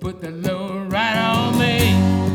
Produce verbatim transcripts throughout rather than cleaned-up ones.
put the load right on me.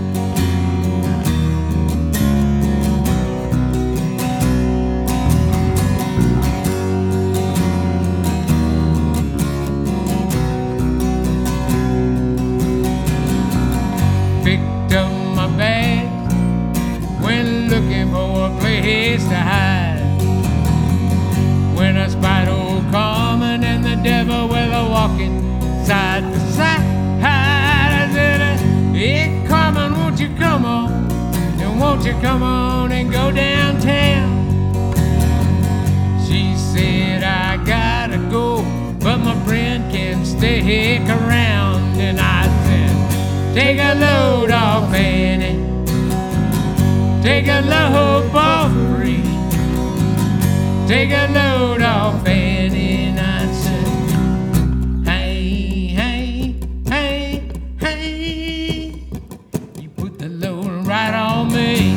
Picked up my bags, went looking for a place to hide. When I spied old Carmen and the devil were walking side by side, I said, "Hey Carmen, won't you come on, and won't you come on and go downtown?" She said, "I gotta go, but my friend can stick around." And I said, "Take a load off Annie, take a load off free, take a load off Annie." And I said, "Hey, hey, hey, hey, you put the load right on me."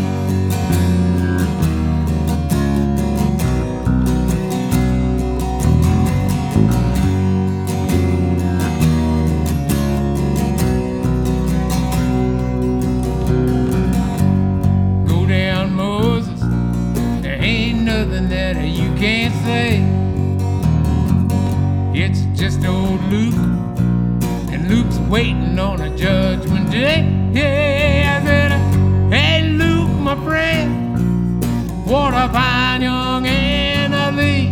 Nothing that you can't say. It's just old Luke, and Luke's waiting on a judgment day. Yeah, I said, "Hey Luke, my friend, what a fine young Anna Lee.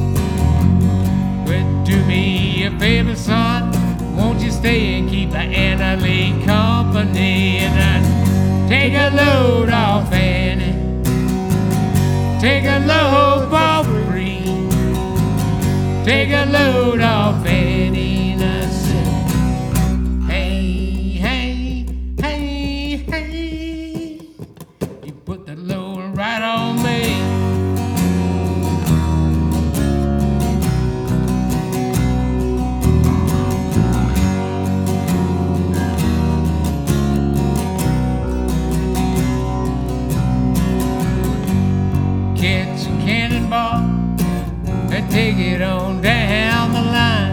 But do me a favor, son, won't you stay and keep Anna Lee company?" And I take a load off Annie, take a load off free, take a load off Annie. And I said, "Hey, hey, hey, hey, you put the load right on me." Catch a cannonball and take it on down the line.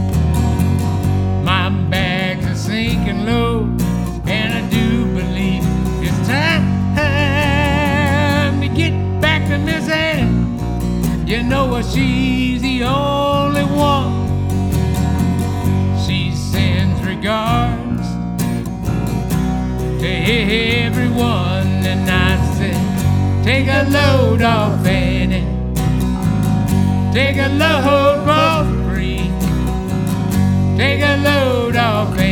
My bags are sinking low, and I do believe it's time to get back to Miss Annie. You know what, she's the only one. She sends regards to everyone. And I said, "Take a load off Annie, take a load off free, take a load off Annie."